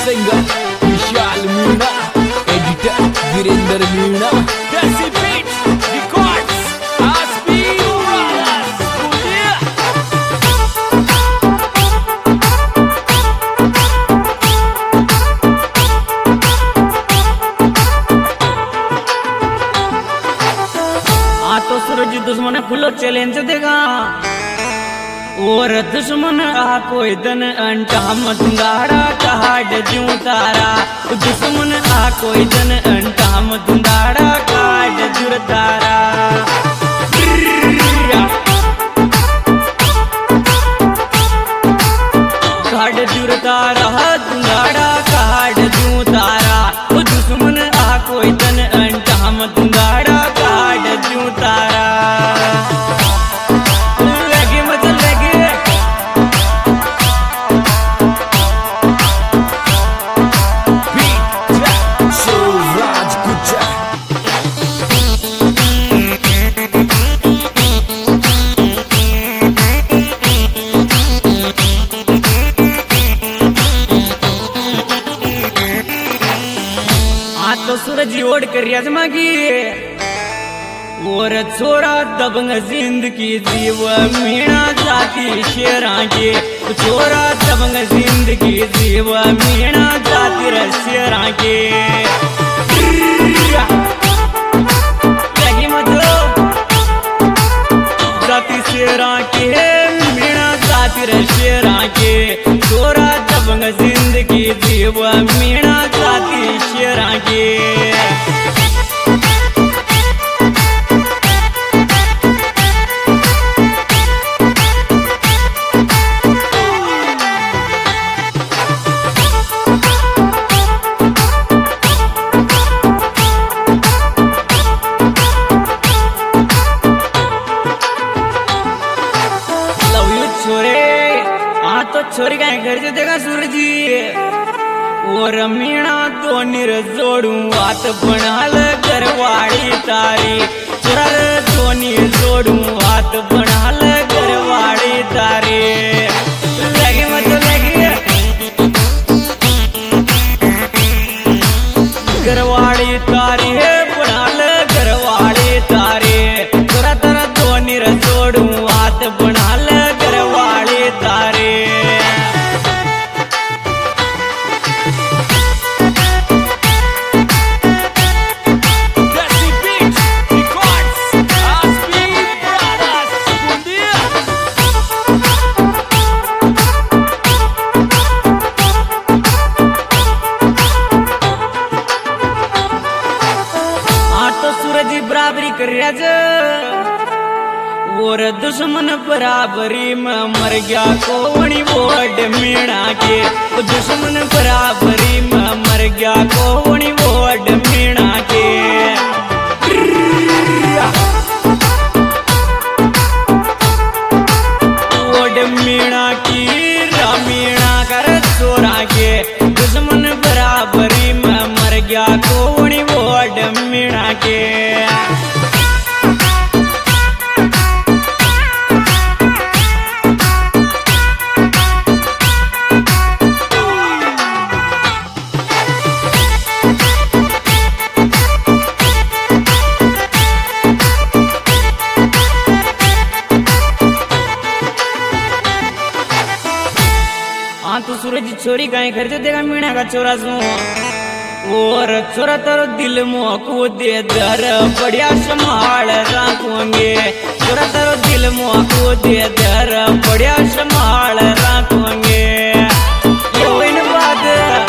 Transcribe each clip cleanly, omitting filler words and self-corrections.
Singer Vishal Meena, editor Virendra Meena, Desi Beats Records, Aspi Brothers, Budia. तो सूरज दुश्मन खुलो चैलेंज देगा और दुश्मन आ कोई दन अंटाम दुंगाड़ा काट जूं तारा। दुश्मन आ कोई दन अंटाम दुंगाड़ा काट जुर तारा। काट जुर तारा दुंगाड़ा काट जूं तारा। दुश्मन आ कोई दन अंटाम दुंगाड़ा काट जूं तारा। तो सूरज ओढ़ कर यजमागी और छोरा दबंग जिंदगी जीव मीणा जाती शेरा के। छोरा दबंग जिंदगी जीव मीणा जाती शेरा के। लगी मजो जाती शेरा के मीणा जाती शेरा के। छोरा दबंग जिंदगी जीव मीणा जाती शेरा के। तो छोरी का घर से देगा सूरजी और मीणा तो निर जोड़ू हाथ बनाल घरवाड़ी तारी। छोरा तो निर जोड़ू हाथ बनाल घरवाड़ी तारी। लगे मत लगे घरवाड़ी तारी है बनाल घरवाड़ी तारी। छोरा तेरा तो निर जोड़ू हाथ बनाल घरवाड़ी तारी। Desi Beats Records, Aspi Brothers, Budia. तो सूरज बराबरी कर और दुश्मन बराबरी में मर गया कोवणी वोट मीणा के। दुश्मन बराबरी में मर गया कोवणी वोट मीणा के। वोट मीणा की रामीणा कर छोरा के। दुश्मन बराबरी में मर गया कोवणी वोट मीणा के। तो सूरज छोरी का घर से देगा मीणा का छोरा सू और छोरा तारो दिल मोको दे दर बढ़िया संभाल रखोगे। छोरा तारो दिल मोको दे दर बढ़िया संभाल रखोगे। इन बात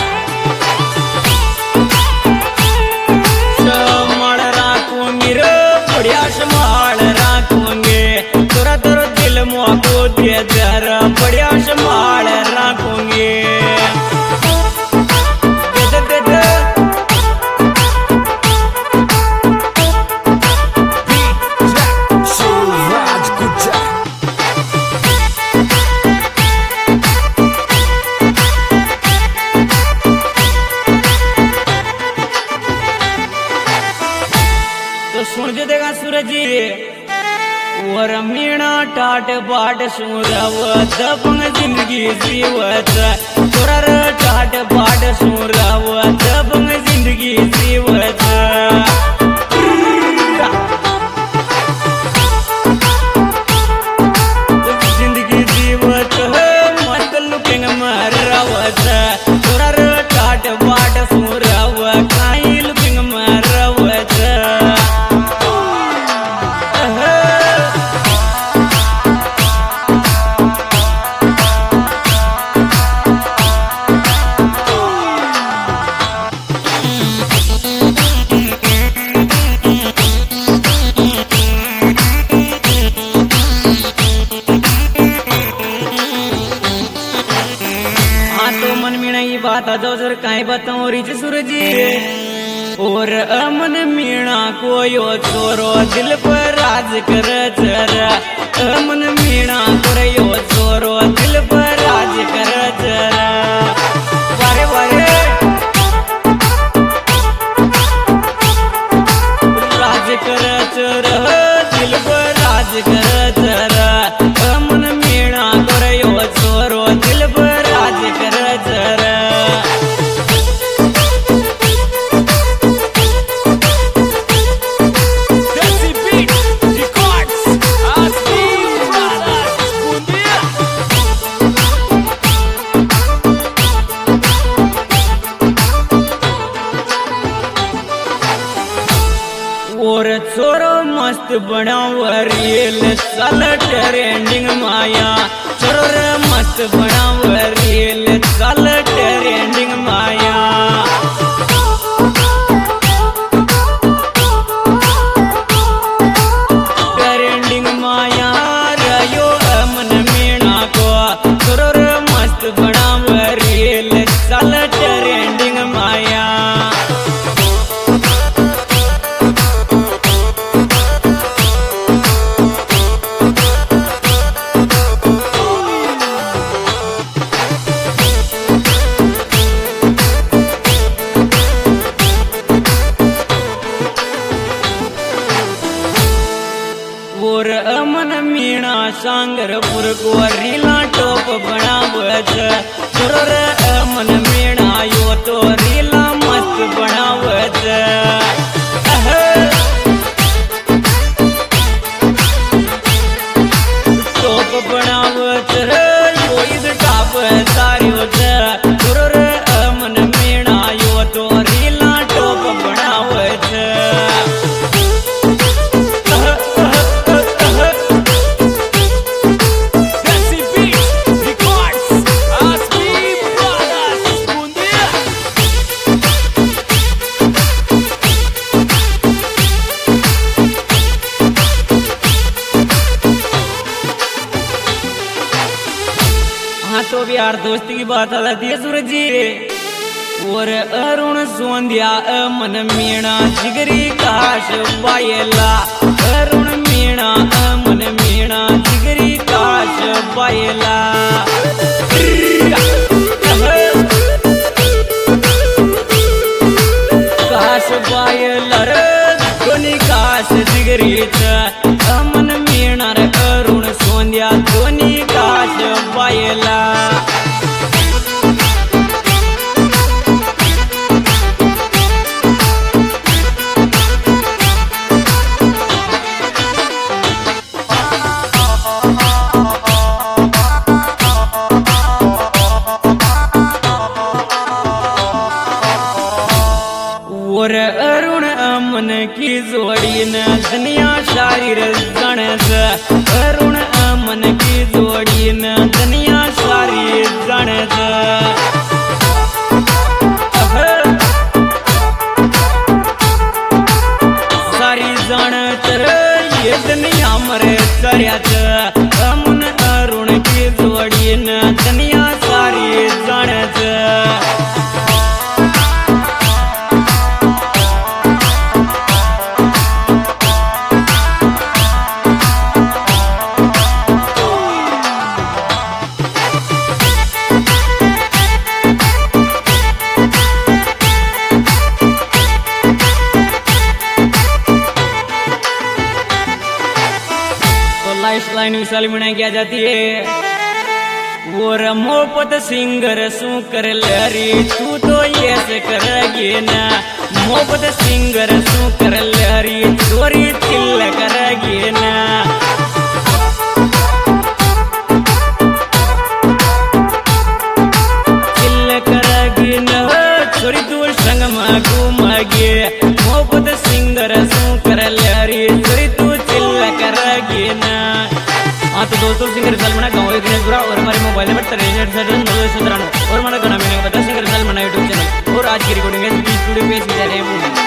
संभाल रखोगे रे बढ़िया संभाल रखोगे। छोरा तारो दिल मोको दे दर बढ़िया संभाल रखोगे। तो सुन जो देगा सूरज और मीणा टाट बाट सूरव दबंग जिंदगी जीवत। टाट बाट बाता जो सर काई बताऊं रिच सूरजी और अमन मीणा को यो छोरो दिल पर राज कर जरा अमन मीणा को यो छोरो दिल पर राज कर जरा वारे वारे राज कर जरा दिल पर राज कर जरा अमन मीणा को यो छोरो दिल पर राज कर जरा और छोरो मस्त बनाओ रील चल ट्रेंडिंग माया छोरो रे मस्त बनाओ रील चल ट्रेंडिंग माया ट्रेंडिंग माया रयो अमन मीणा को छोरो रे मस्त बनाओ रील चल ट्रेंडिंग माया और अमन मीणा सांगरपुर को रीला टॉप बनावत छोरो रे अमन मीणा यो तो रीला मस्त बनावत टॉप बनावत रे यो इस टॉप सारियो छोरो रे अमन मीणा यो तो रीला टॉप बनावत तो भी यार दोस्ती की बात आती है सूरज जी और अरुण सोंदिया अमन मीणा जिगरी काश बायला अरुण मीणा अमन मीणा जिगरी काश बायला काश बायला रे दोन्ही काश जिगरी अमन मीणा रे अरुण सोंदिया दोन्ही काश बायला और अरुण अमन की जोड़ी न दुनिया शारीर गणस अरुण अमन की जोड़ी न दुनिया शारीर गणस सारी जानत ये दुनिया मरे चरियात अमन अरुण की जोड़ी न दुनिया सारी जानत लाइन विशाल में क्या जाती है वो मोहब्बत सिंगर सू कर लरी तू तो ये से करेगी ना मोहब्बत सिंगर सू कर लरी चोरी चिल्ल करेगी ना चिल्ल करेगी ना चोरी तू संग में घूमगी मोहब्बत सिंगर सू कर लरी चोरी तू चिल्ल करेगी ना। हाँ तो दोस्तों सिंगर साल मना गाँव दिनेशपुरा और हमारे मोबाइल नंबर 63 और हमारा गाना मैंने बताया सिंगर साल मना यूट्यूब चैनल और आज की रिकॉर्डिंग है स्टूडियो पे